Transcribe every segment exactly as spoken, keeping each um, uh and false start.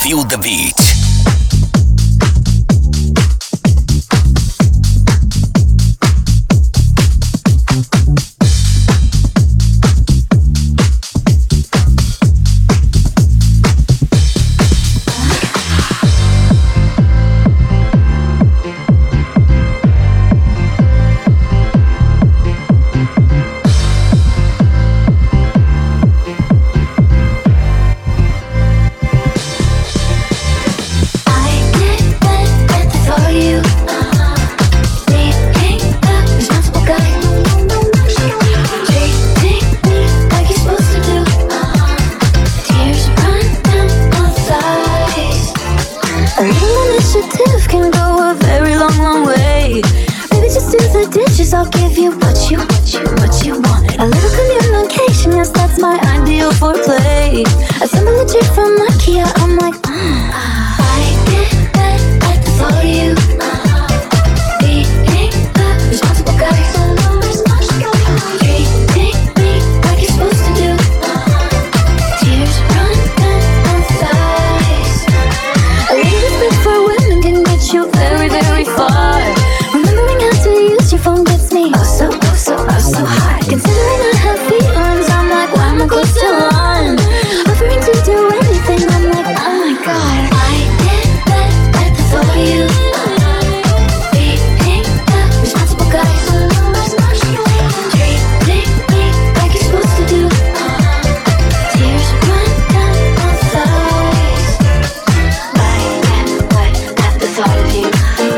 Feel the beat. I'll give you what you, what you, what you want. A little communication, yes, that's my ideal foreplay. Assemble a chick from IKEA, I'm like, mm. I get wet at the thought of you. Being the responsible guy. Treating me like you're supposed to do. Tears run down my thighs. A little respect for women can get you very, very far. Remembering how to use your phone gets me oh so, oh so, oh so hot. Considering I have feelings, I'm like, why am I close to one? Offering to do anything, I'm like, oh my god. I get wet at the thought of you. Being the responsible guy. Treating me like you're supposed to do. Tears run down my thighs. I get wet at the thought of you.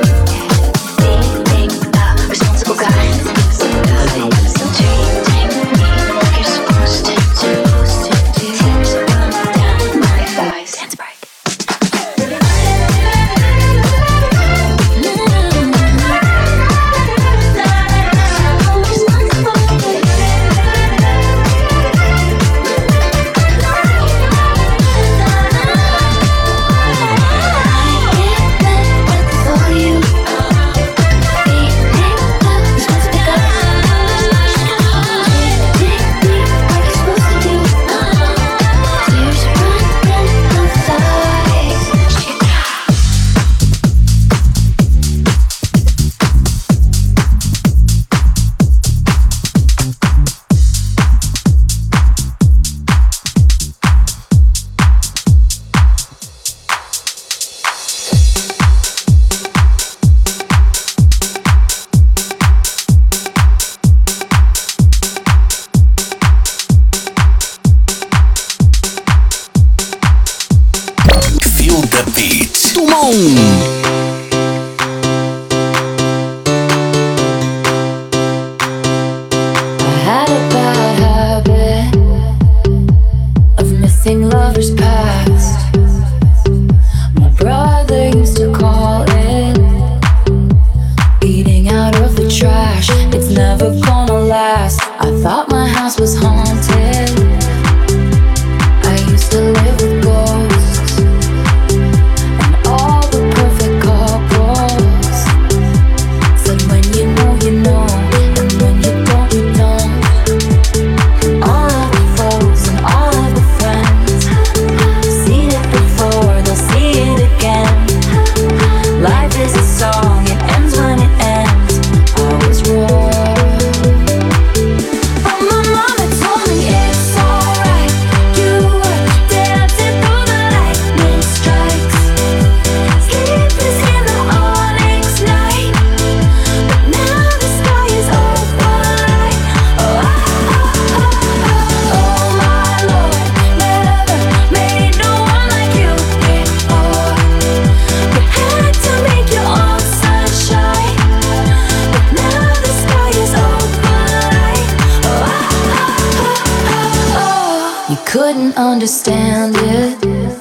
Couldn't understand it,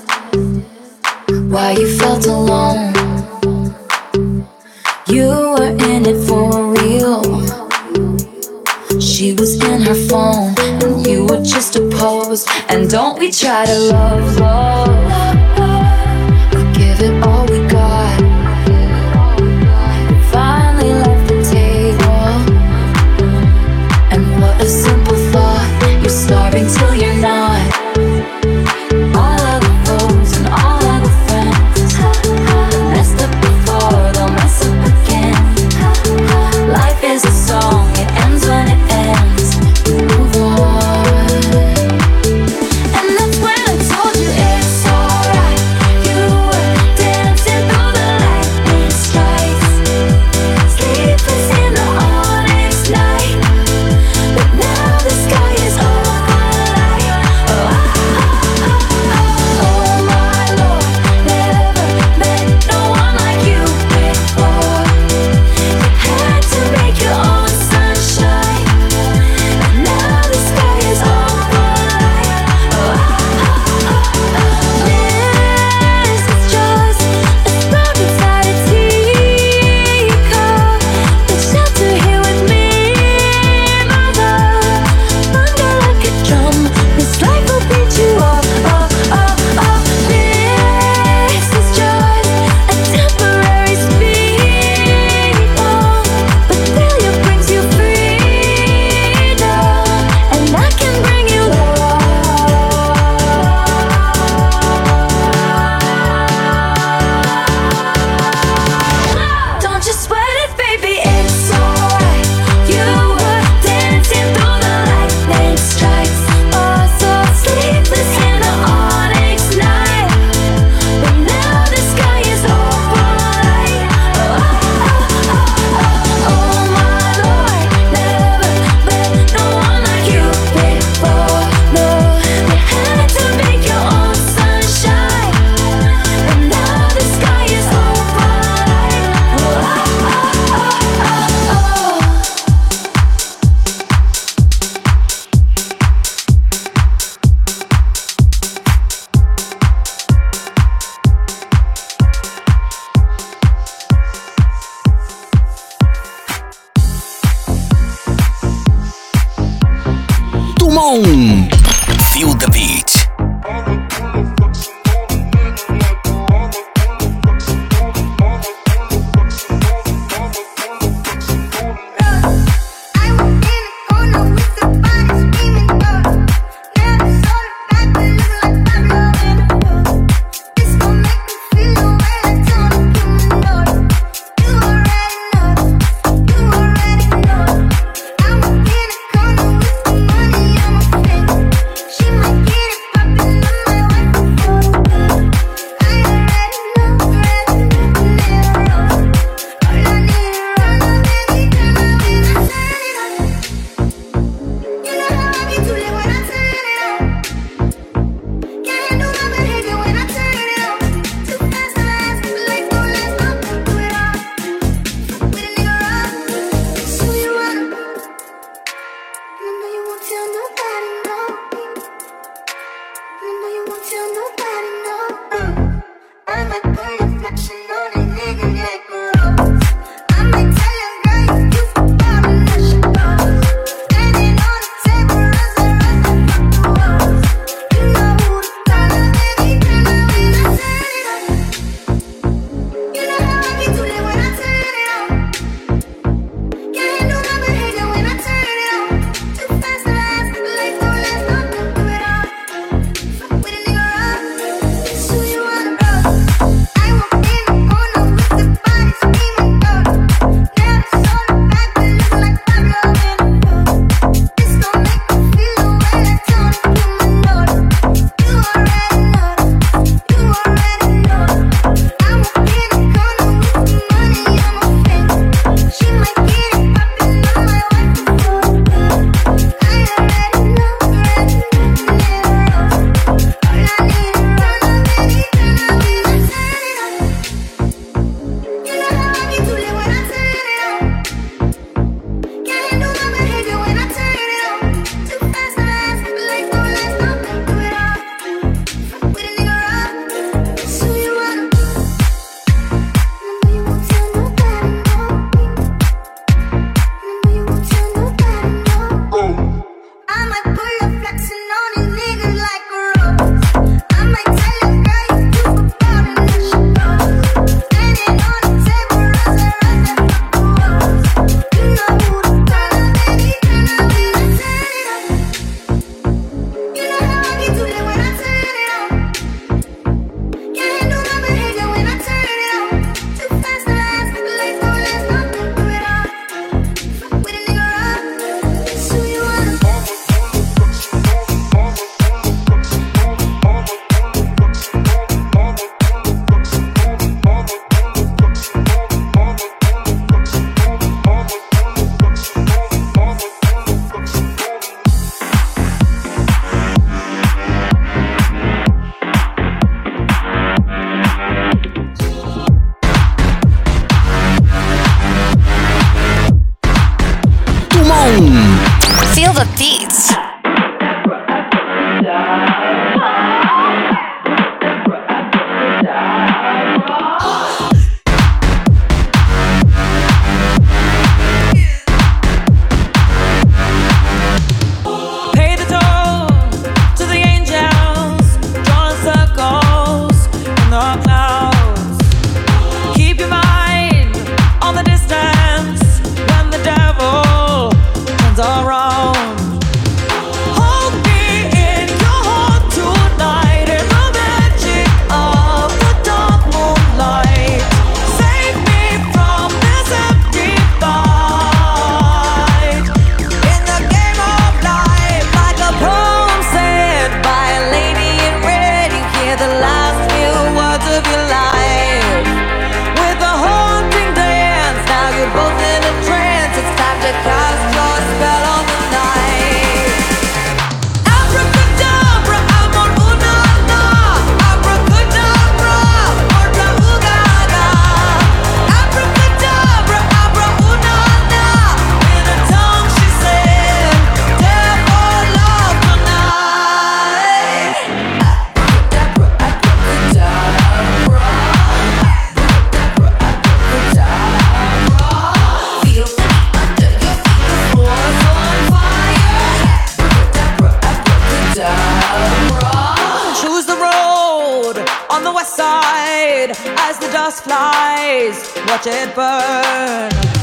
why you felt alone. You were in it for real. She was in her phone and you were just a pose. And don't we try to love, love, but give it all we got. We finally left the table, and what a simple thought. You're starving till you're not. All of the foes and all of the Feel the beats. Pay the toll to the angels, drawing circles in the clouds. Keep your mind on the distance when the devil turns around. Hold me in your heart tonight in the magic of the dark moonlight. Save me from this empty fight in the game of life. Like a poem said by a lady in red, you hear the last few words of your life. With a haunting dance, now you're both in a trance. It's time to cast your spell on the night. Abracadabra, amor una na. Abracadabra, orta ugaga. Abracadabra, abra una na. In a tongue she said, devil love tonight. Abracadabra, abracadabra. Feel the beat under your feet, the floor's on fire. Abracadabra, abracadabra. Choose the road on the west side as the dust flies. Watch it burn.